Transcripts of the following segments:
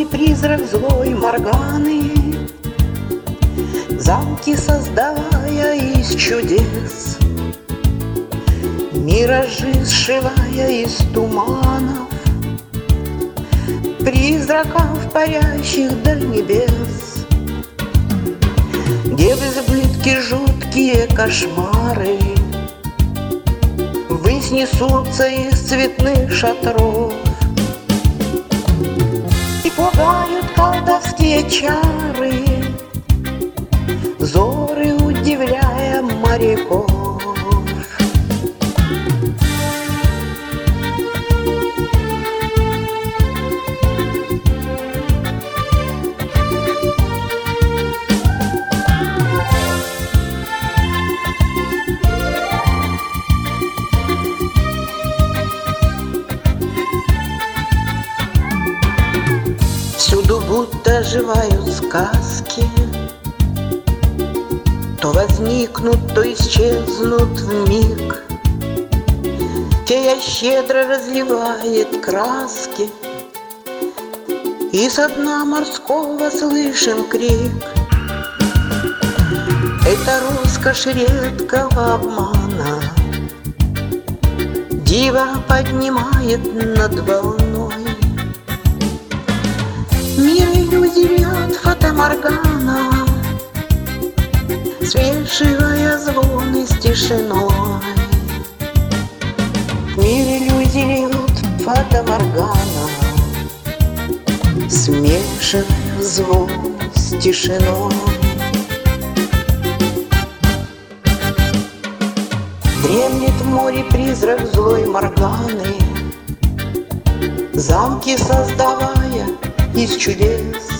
призрак злой Морганы, замки создавая из чудес, миражи сшивая из туманов, призраков, парящих до небес, где в избытке жуткие кошмары ввысь несутся из цветных шатров и пугают колдовские чары, зоры удивляя моряков. Всюду будто оживают сказки, то возникнут, то исчезнут вмиг. Фея щедро разливает краски, и со дна морского слышим крик. Это роскошь редкого обмана, дива поднимает над волной. Мир иллюзий льет фатаморгана, смешивая звоны с тишиной. Мир иллюзий льет фатаморгана, смешивая звон с тишиной. Дремлет в море призрак злой Морганы, замки создавая из чудес,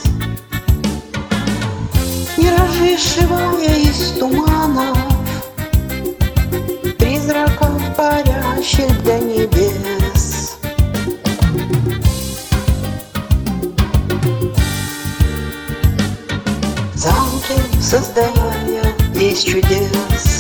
миражи сшивая из туманов, призраков, парящих до небес. Замки создавая из чудес.